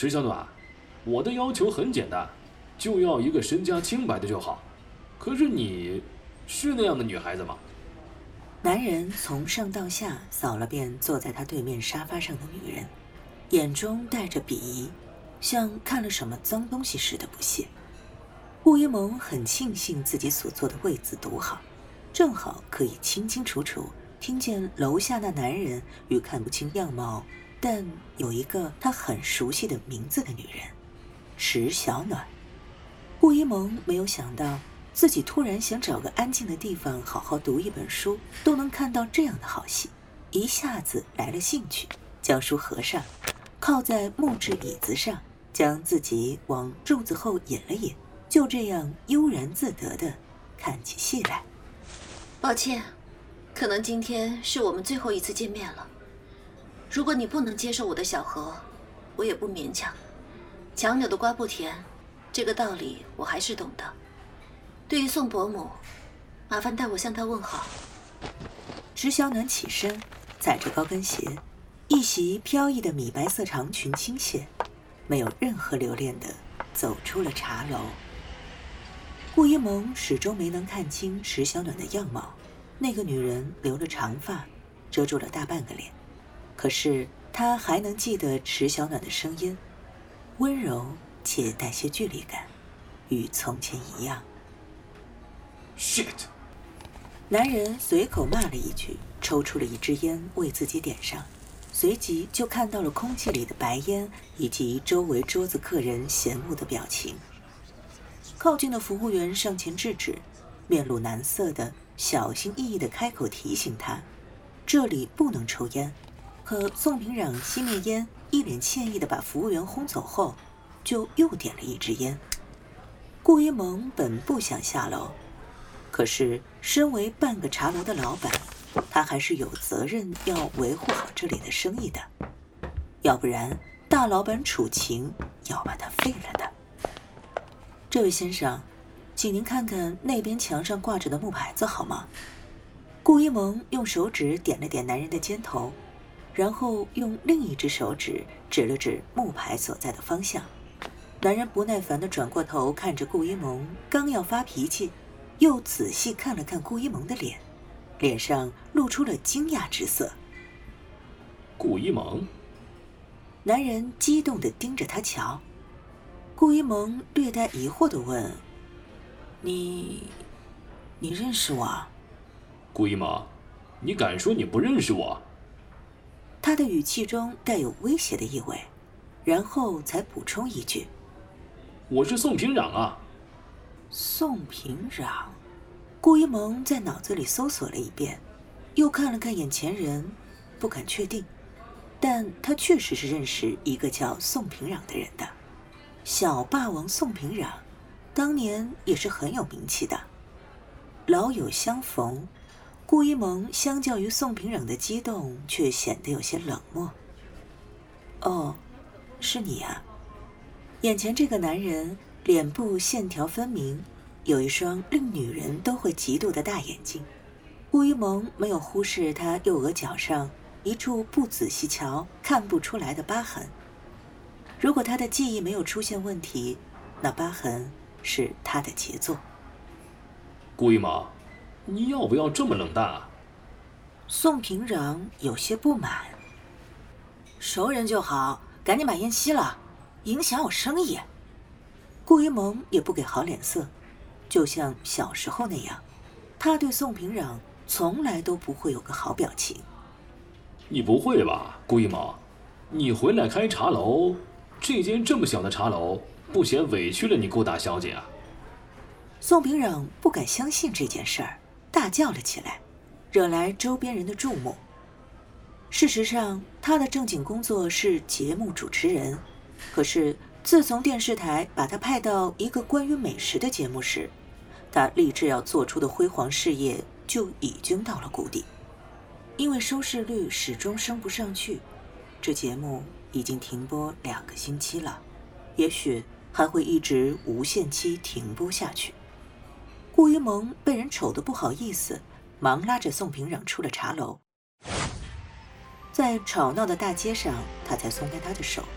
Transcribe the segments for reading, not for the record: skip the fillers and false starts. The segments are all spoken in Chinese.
池小暖，我的要求很简单，就要一个身家清白的就好。可是你是那样的女孩子吗？ 男人从上到下扫了遍坐在他对面沙发上的女人，眼中带着鄙夷，像看了什么脏东西似的不屑。顾一萌很庆幸自己所做的位子独好，正好可以清清楚楚听见楼下那男人与看不清样貌但有一个他很熟悉的名字的女人池小暖。顾一萌没有想到自己突然想找个安静的地方好好读一本书，都能看到这样的好戏，一下子来了兴趣，将书合上，靠在木质椅子上，将自己往柱子后引了引，就这样悠然自得地看起戏来。 抱歉，可能今天是我们最后一次见面了。如果你不能接受我的小和，我也不勉强。强扭的瓜不甜，这个道理我还是懂的。对于宋伯母，麻烦代我向她问好。 池小暖起身，踩着高跟鞋，一袭飘逸的米白色长裙倾泻，没有任何留恋地走出了茶楼。顾一萌始终没能看清池小暖的样貌，那个女人留了长发，遮住了大半个脸，可是她还能记得池小暖的声音，温柔且带些距离感，与从前一样。 Shit！ 男人随口骂了一句，抽出了一支烟为自己点上，随即就看到了空气里的白烟以及周围桌子客人嫌恶的表情。靠近的服务员上前制止，面露难色的小心翼翼地开口提醒他，这里不能抽烟。可宋平壤熄灭烟，一脸歉意地把服务员轰走后，就又点了一支烟。顾一萌本不想下楼，可是身为半个茶楼的老板，他还是有责任要维护好这里的生意的，要不然大老板楚晴要把他废了的。这位先生，请您看看那边墙上挂着的木牌子好吗？顾一萌用手指点了点男人的肩头，然后用另一只手指指了指木牌所在的方向。男人不耐烦地转过头看着顾一萌，刚要发脾气，又仔细看了看顾一萌的脸，脸上露出了惊讶之色。 顾一萌？ 男人激动地盯着他瞧。顾一萌略带疑惑地问：你认识我啊？ 顾一萌，你敢说你不认识我？ 他的语气中带有威胁的意味，然后才补充一句： 我是宋平壤啊。 宋平壤。顾一萌在脑子里搜索了一遍，又看了看眼前人，不敢确定，但他确实是认识一个叫宋平壤的人的。小霸王宋平壤当年也是很有名气的。老友相逢，顾一萌相较于宋平壤的激动却显得有些冷漠。哦，是你啊。眼前这个男人脸部线条分明，有一双令女人都会嫉妒的大眼睛。顾一萌没有忽视他右额角上一处不仔细瞧看不出来的疤痕。如果他的记忆没有出现问题，那疤痕是他的杰作。 顾一萌，你要不要这么冷淡啊？ 宋平壤有些不满。熟人就好，赶紧把烟熄了，影响我生意。顾一萌也不给好脸色，就像小时候那样，他对宋平壤从来都不会有个好表情。 你不会吧，顾一萌？你回来开茶楼，这间这么小的茶楼，不嫌委屈了你顾大小姐啊？ 宋平壤不敢相信这件事儿，大叫了起来，惹来周边人的注目。事实上，他的正经工作是节目主持人，可是自从电视台把他派到一个关于美食的节目时，他立志要做出的辉煌事业就已经到了谷底。因为收视率始终升不上去，这节目已经停播2个星期了，也许还会一直无限期停播下去。顾一萌被人瞅得不好意思，忙拉着宋平壤出了茶楼。在吵闹的大街上，他才松开他的手，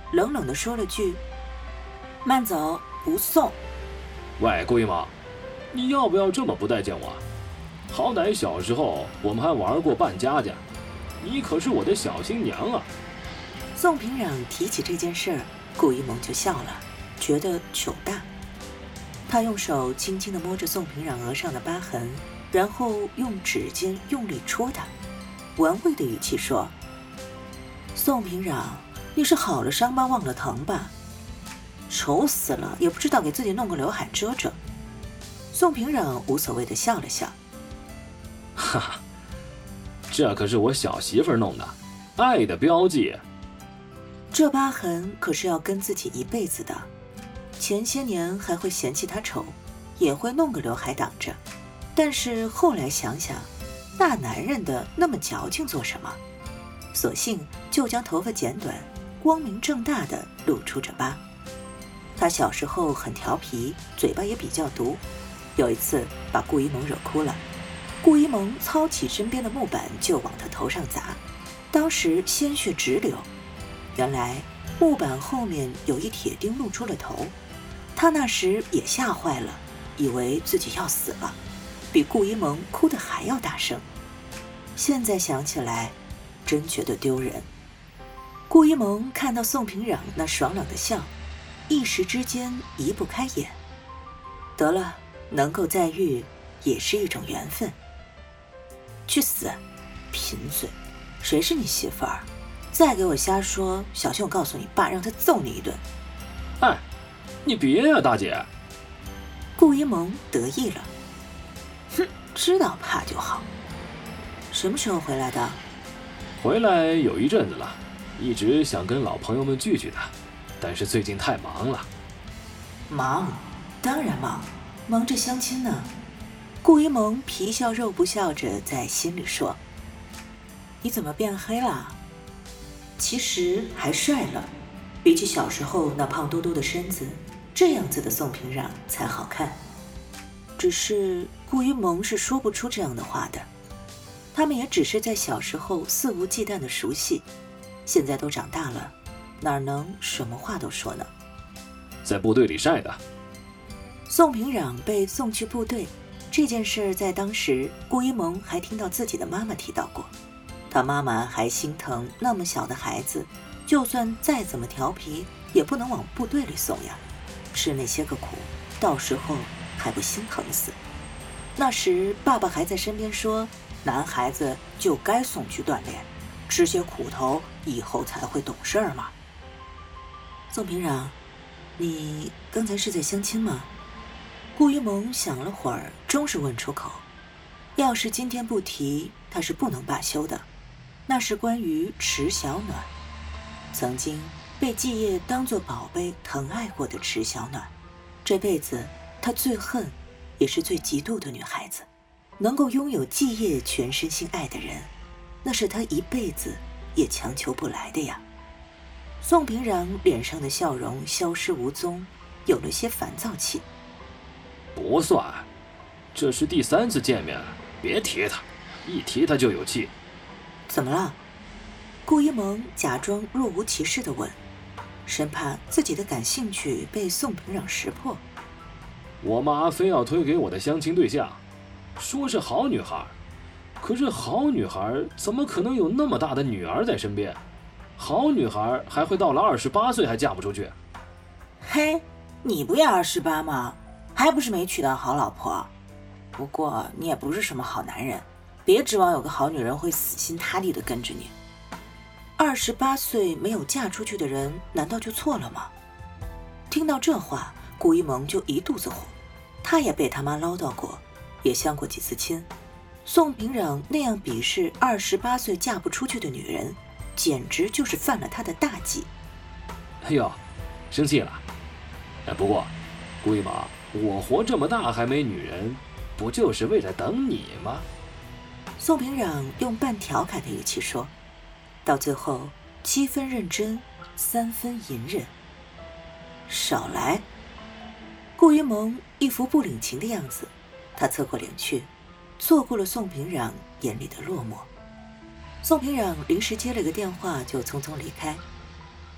冷冷地说了句：“慢走，不送。” 喂，姑姨妈，你要不要这么不待见我？好歹小时候我们还玩过扮家家，你可是我的小新娘啊！ 宋平壤提起这件事儿，顾一萌就笑了，觉得糗大。他用手轻轻地摸着宋平壤额上的疤痕，然后用指尖用力戳他，玩味的语气说：“宋平壤，你是好了伤疤忘了疼吧？丑死了，也不知道给自己弄个刘海遮遮。”宋平壤无所谓地笑了笑：“ 哈哈，这可是我小媳妇弄的，爱的标记。 这疤痕可是要跟自己一辈子的。前些年还会嫌弃他丑，也会弄个刘海挡着，但是后来想想，大男人的那么矫情做什么？索性就将头发剪短，光明正大的露出这疤。他小时候很调皮，嘴巴也比较毒，有一次把顾一萌惹哭了，顾一萌操起身边的木板就往他头上砸，当时鲜血直流。原来木板后面有一铁钉露出了头，他那时也吓坏了，以为自己要死了，比顾一萌哭得还要大声。现在想起来真觉得丢人。顾一萌看到宋平壤那爽朗的笑，一时之间移不开眼。得了，能够再遇也是一种缘分。去死，贫嘴，谁是你媳妇儿？再给我瞎说，小心我告诉你爸，让他揍你一顿。 哎，你别呀，大姐。 顾一萌得意了，哼，知道怕就好。什么时候回来的？ 回来有一阵子了，一直想跟老朋友们聚聚的，但是最近太忙了。 忙，当然忙，忙着相亲呢。顾一萌皮笑肉不笑着在心里说：“你怎么变黑了？其实还帅了，比起小时候那胖嘟嘟的身子，这样子的宋平壤才好看。”只是顾一萌是说不出这样的话的，他们也只是在小时候肆无忌惮的熟悉，现在都长大了，哪能什么话都说呢？ 在部队里晒的。 宋平壤被送去部队这件事，在当时顾一萌还听到自己的妈妈提到过，他妈妈还心疼那么小的孩子，就算再怎么调皮也不能往部队里送呀，吃那些个苦，到时候还不心疼死。那时爸爸还在身边说，男孩子就该送去锻炼，吃些苦头以后才会懂事儿嘛。宋平壤，你刚才是在相亲吗？顾一萌想了会儿，终是问出口。要是今天不提，他是不能罢休的。那是关于池小暖，曾经被继业当作宝贝疼爱过的池小暖，这辈子他最恨也是最嫉妒的女孩子。能够拥有继业全身心爱的人，那是他一辈子也强求不来的呀。宋平壤脸上的笑容消失无踪，有了些烦躁气。 不算，这是第3次见面，别提他，一提他就有气。 怎么了？顾一萌假装若无其事地问，生怕自己的感兴趣被宋平壤识破。 我妈非要推给我的相亲对象，说是好女孩，可是好女孩怎么可能有那么大的女儿在身边？好女孩还会到了28岁还嫁不出去？ 嘿，你不也28吗？还不是没娶到好老婆？不过你也不是什么好男人，别指望有个好女人会死心塌地地跟着你。28岁没有嫁出去的人，难道就错了吗？听到这话，顾一萌就一肚子火。他也被他妈唠叨过，也相过几次亲。宋平壤那样鄙视28岁嫁不出去的女人，简直就是犯了他的大忌。 哎呦，生气了。不过顾一萌，我活这么大还没女人，不就是为了等你吗？ 宋平壤用半调侃的语气说，到最后7分认真，3分隐忍。少来！顾一萌一副不领情的样子，他侧过脸去，错过了宋平壤眼里的落寞。宋平壤临时接了个电话，就匆匆离开。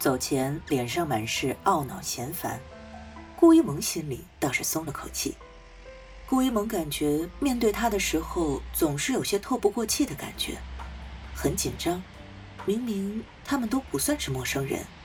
走前脸上满是懊恼嫌烦，顾一萌心里倒是松了口气。顾一萌感觉面对他的时候总是有些透不过气的感觉，很紧张。明明他们都不算是陌生人，